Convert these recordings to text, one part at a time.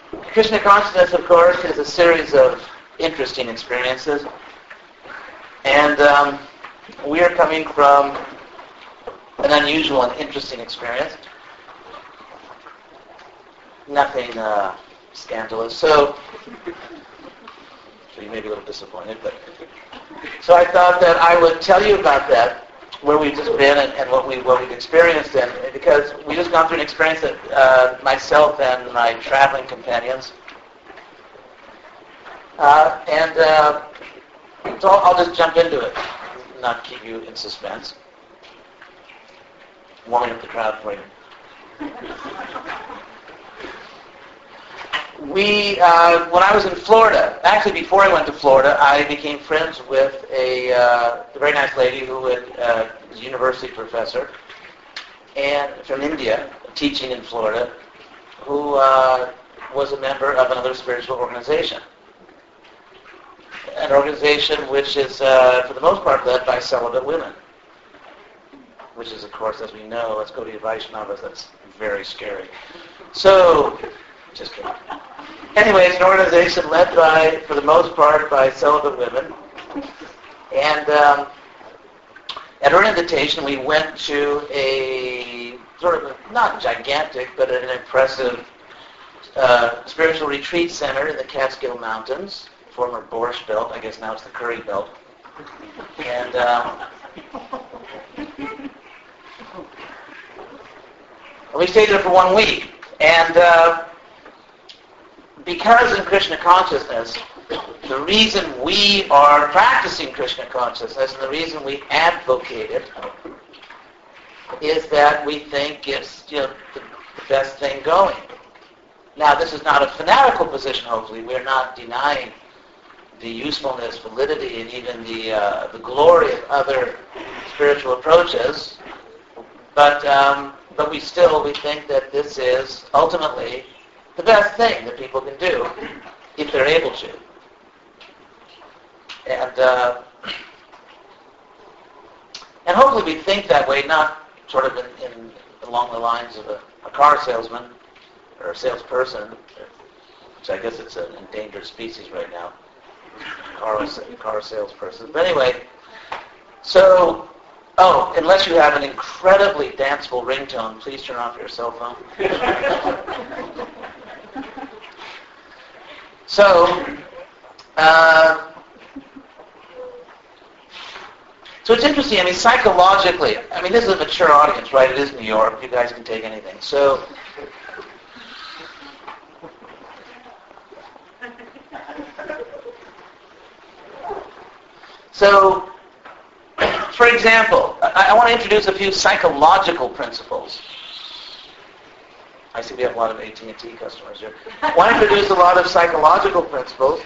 Krishna consciousness, of course, is a series of interesting experiences. And we are coming from an unusual and interesting experience. Nothing scandalous. So you may be a little disappointed, but so I thought that I would tell you about that, where we've just been and what we've experienced, and because we just gone through an experience that myself and my traveling companions, so I'll just jump into it, not keep you in suspense. Warming up the crowd for you. When I was in Florida, actually before I went to Florida, I became friends with a very nice lady who was a university professor and from India, teaching in Florida, who was a member of another spiritual organization. An organization which is, for the most part, led by celibate women. Which is, of course, as we know, let's go to Vaishnavas, that's very scary. So, just kidding. Anyway, it's an organization led by, for the most part, by celibate women. And at her invitation, we went to a sort of, not gigantic, but an impressive spiritual retreat center in the Catskill Mountains, former Borscht Belt, I guess now it's the Curry Belt. And we stayed there for 1 week. And because in Krishna consciousness, the reason we are practicing Krishna consciousness and the reason we advocate it is that we think it's the best thing going. Now, this is not a fanatical position, hopefully. We're not denying the usefulness, validity, and even the glory of other spiritual approaches, but we think that this is ultimately the best thing that people can do if they're able to. And hopefully we think that way, not sort of in along the lines of a car salesman or a salesperson, which I guess it's an endangered species right now. Car salesperson. But anyway, so, unless you have an incredibly danceable ringtone, please turn off your cell phone. So it's interesting. I mean, psychologically, this is a mature audience, right? It is New York. You guys can take anything. So, for example, I want to introduce a few psychological principles. I see we have a lot of AT&T customers here. I want to introduce a lot of psychological principles.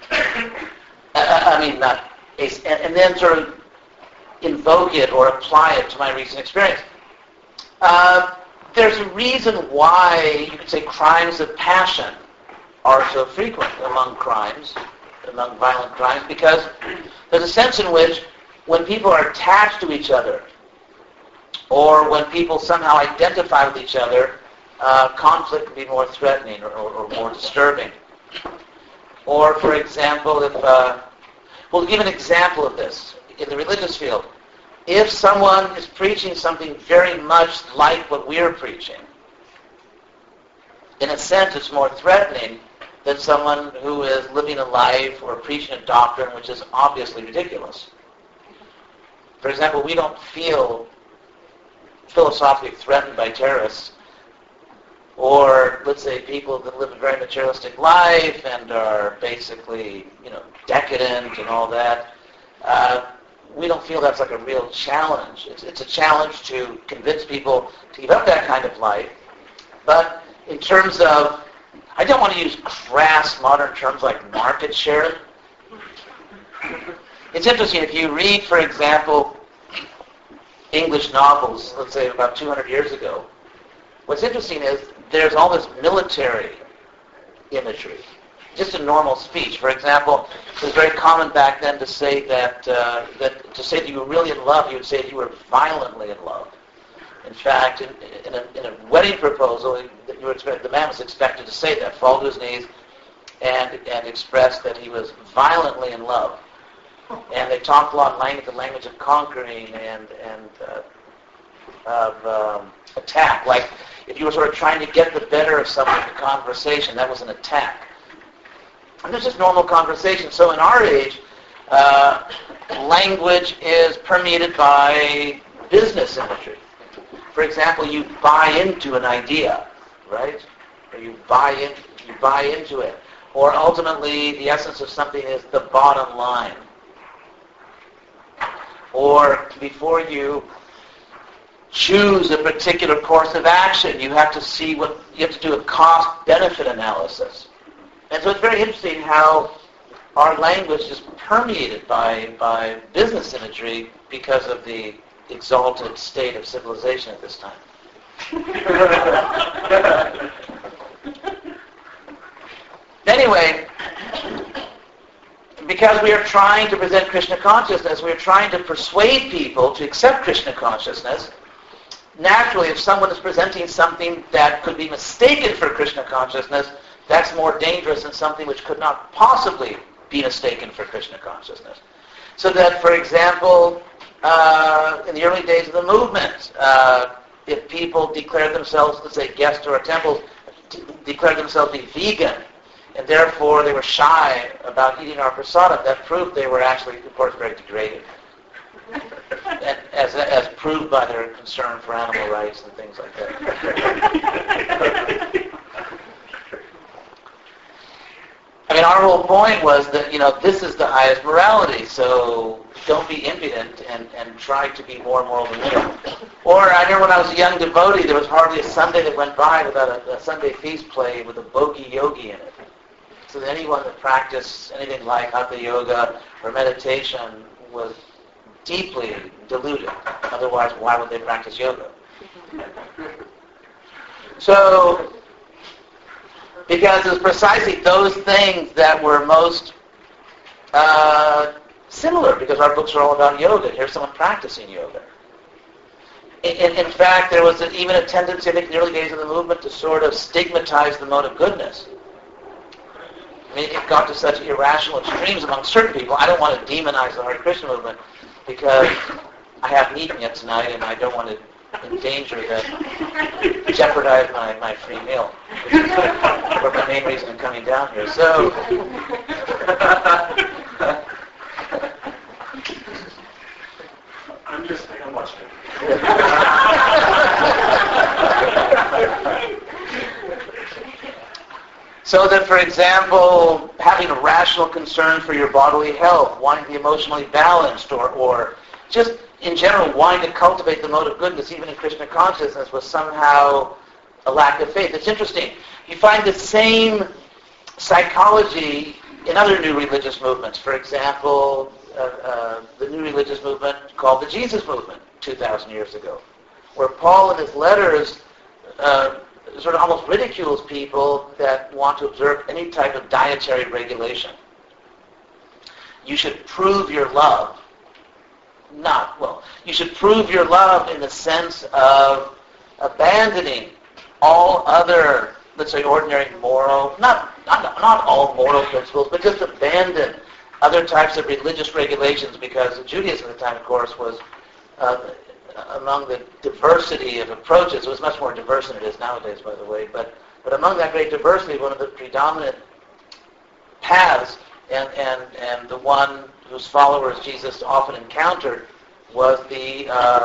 And then sort of invoke it or apply it to my recent experience. There's a reason why you could say crimes of passion are so frequent among violent crimes, because there's a sense in which when people are attached to each other, or when people somehow identify with each other, conflict can be more threatening or more disturbing. Or, for example, we'll give an example of this in the religious field. If someone is preaching something very much like what we're preaching, in a sense it's more threatening than someone who is living a life or preaching a doctrine which is obviously ridiculous. For example, we don't feel philosophically threatened by terrorists, or let's say people that live a very materialistic life and are basically, decadent and all that. We don't feel that's like a real challenge. It's a challenge to convince people to give up that kind of life. But in terms of, I don't want to use crass modern terms like market share. It's interesting, if you read, for example, English novels, let's say about 200 years ago, what's interesting is there's all this military imagery, just in normal speech. For example, it was very common back then to say that you were really in love, you would say that you were violently in love. In fact, in a wedding proposal, the man was expected to say that, fall to his knees, and express that he was violently in love. And they talked a lot the language of conquering and of attack. Like if you were sort of trying to get the better of someone in a conversation, that was an attack. And this is normal conversation. So in our age, language is permeated by business imagery. For example, you buy into an idea, right? Or you buy into it. Or ultimately, the essence of something is the bottom line. Or before you choose a particular course of action, you have to do a cost-benefit analysis. And so it's very interesting how our language is permeated by business imagery because of the exalted state of civilization at this time. Anyway, because we are trying to present Krishna consciousness, we are trying to persuade people to accept Krishna consciousness. Naturally, if someone is presenting something that could be mistaken for Krishna consciousness, that's more dangerous than something which could not possibly be mistaken for Krishna consciousness. So that, for example, in the early days of the movement, if people declared themselves, let's say guests to our temples, declared themselves to be vegan, and therefore they were shy about eating our prasadam, that proved they were actually, of course, very degraded. And as proved by their concern for animal rights and things like that. I mean, our whole point was that, this is the highest morality, so don't be impudent and try to be more moral than we are. Or I remember when I was a young devotee, there was hardly a Sunday that went by without a Sunday feast play with a bogey yogi in it. So that anyone that practiced anything like hatha yoga or meditation was deeply deluded. Otherwise, why would they practice yoga? So, because it was precisely those things that were most similar, because our books are all about yoga. Here's someone practicing yoga. In fact, there was even a tendency, I think, in the early days of the movement to sort of stigmatize the mode of goodness. I mean, it got to such irrational extremes among certain people. I don't want to demonize the Hare Krishna movement because I haven't eaten yet tonight and I don't want to endanger that, jeopardize my free meal, which is my main reason in coming down here. So, I'm just saying I'm watching. So that, for example, having a rational concern for your bodily health, wanting to be emotionally balanced, or just in general wanting to cultivate the mode of goodness, even in Krishna consciousness, was somehow a lack of faith. It's interesting. You find the same psychology in other new religious movements. For example, the new religious movement called the Jesus movement 2,000 years ago, where Paul in his letters sort of almost ridicules people that want to observe any type of dietary regulation. You should prove your love. You should prove your love in the sense of abandoning all other, let's say, ordinary moral, not all moral principles, but just abandon other types of religious regulations, because Judaism at the time, of course, was among the diversity of approaches. It was much more diverse than it is nowadays, by the way, but among that great diversity, one of the predominant paths and the one whose followers Jesus often encountered was the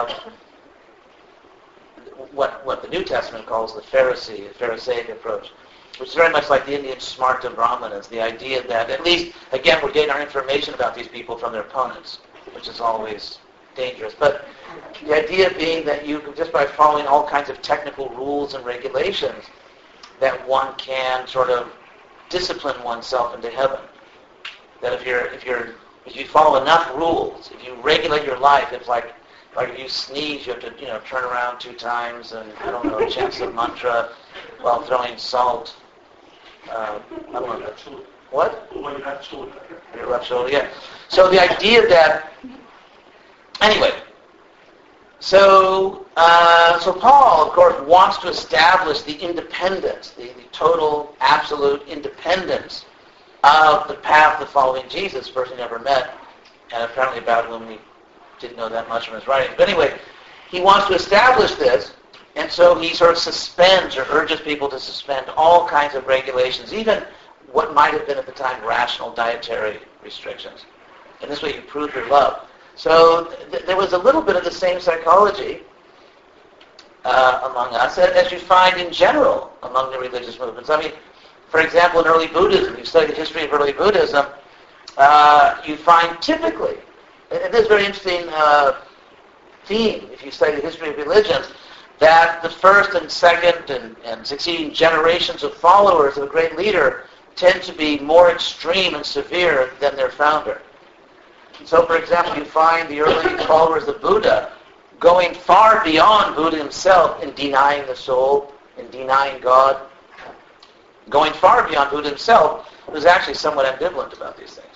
what the New Testament calls the Pharisaic approach, which is very much like the Indian Smarta Brahmanas, the idea that, at least, again, we're getting our information about these people from their opponents, which is always dangerous. But the idea being that you can, just by following all kinds of technical rules and regulations, that one can sort of discipline oneself into heaven. That if you follow enough rules, if you regulate your life, it's like if you sneeze, you have to turn around 2 times and chant some mantra while throwing salt. I don't know. What? Your left shoulder. Your left shoulder, yeah. So the idea that, anyway, So Paul, of course, wants to establish the independence, the total, absolute independence of the path of following Jesus, a person he never met, and apparently about whom he didn't know that much from his writings. But anyway, he wants to establish this, and so he sort of suspends or urges people to suspend all kinds of regulations, even what might have been at the time rational dietary restrictions. And this way you prove your love. So there was a little bit of the same psychology among us as you find in general among the religious movements. I mean, for example, in early Buddhism, you study the history of early Buddhism, you find typically, and this is a very interesting theme if you study the history of religions, that the first and second and succeeding generations of followers of a great leader tend to be more extreme and severe than their founder. So, for example, you find the early followers of Buddha going far beyond Buddha himself in denying the soul, in denying God, going far beyond Buddha himself, who was actually somewhat ambivalent about these things.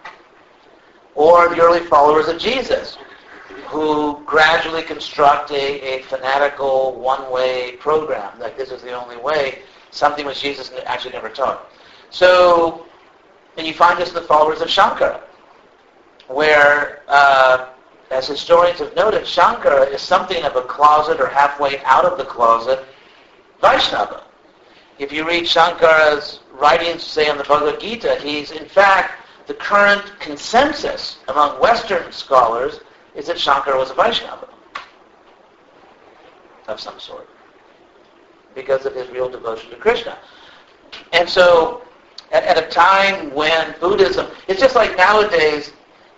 Or the early followers of Jesus, who gradually construct a fanatical one-way program, like this is the only way, something which Jesus actually never taught. So, and you find this in the followers of Shankara, where, as historians have noted, Shankara is something of a closet or halfway out of the closet Vaishnava. If you read Shankara's writings, say on the Bhagavad Gita, he's in fact, the current consensus among Western scholars is that Shankara was a Vaishnava of some sort because of his real devotion to Krishna. And so, at a time when Buddhism, it's just like nowadays,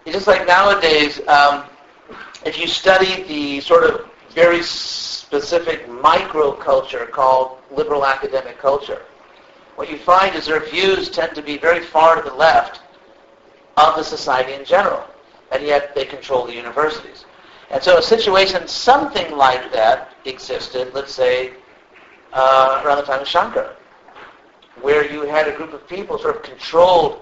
if you study the sort of very specific microculture called liberal academic culture, what you find is their views tend to be very far to the left of the society in general, and yet they control the universities. And so a situation something like that existed, let's say, around the time of Shankara, where you had a group of people sort of controlled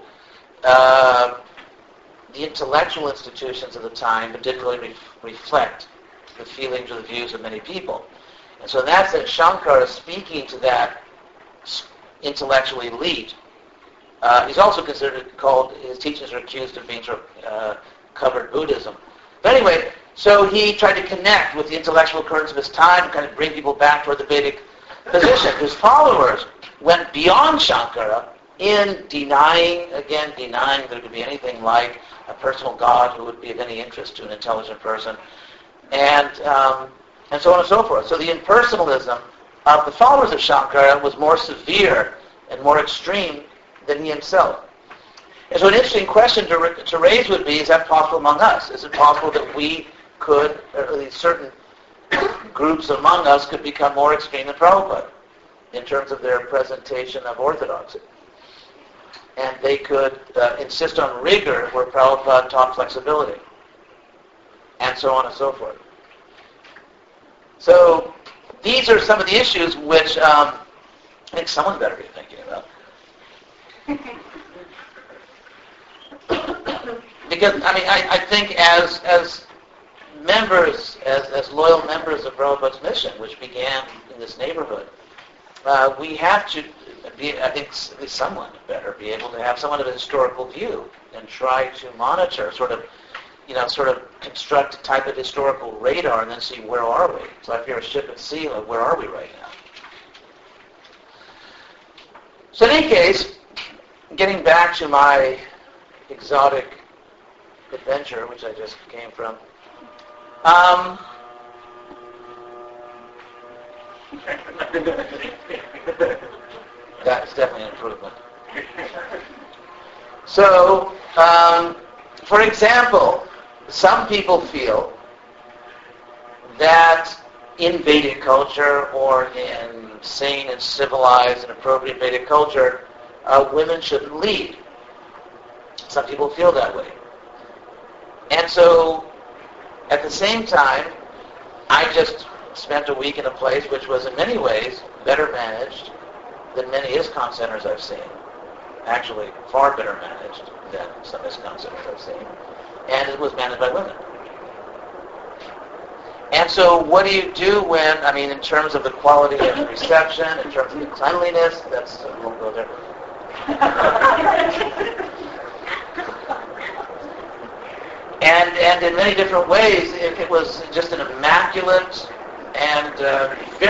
the intellectual institutions of the time, but didn't really reflect the feelings or the views of many people. And so in that sense, Shankara is speaking to that intellectual elite. He's also his teachings are accused of being sort of covered Buddhism. But anyway, so he tried to connect with the intellectual currents of his time and kind of bring people back toward the Vedic position. His followers went beyond Shankara in denying there could be anything like a personal God who would be of any interest to an intelligent person, and so on and so forth. So the impersonalism of the followers of Shankara was more severe and more extreme than he himself. And so an interesting question to raise would be, is that possible among us? Is it possible that we could, or at least certain groups among us could become more extreme than Prabhupada in terms of their presentation of orthodoxy? And they could insist on rigor where Prabhupada taught flexibility, and so on and so forth. So these are some of the issues which I think someone better be thinking about. Because, I mean, I think as members, as loyal members of Prabhupada's mission, which began in this neighborhood, we have to be, I think at least someone better be able to have somewhat of a historical view and try to monitor, sort of construct a type of historical radar and then see where are we. So if you're a ship at sea, like, where are we right now? So in any case, getting back to my exotic adventure, which I just came from, that's definitely an improvement. So, for example, some people feel that in Vedic culture or in sane and civilized and appropriate Vedic culture, women shouldn't lead. Some people feel that way. And so, at the same time, I just spent a week in a place which was in many ways better managed than many ISKCON centers I've seen. Actually, far better managed than some ISKCON centers I've seen. And it was managed by women. And so what do you do when, in terms of the quality of the reception, in terms of the cleanliness, we won't go there. And in many different ways, it was just an immaculate and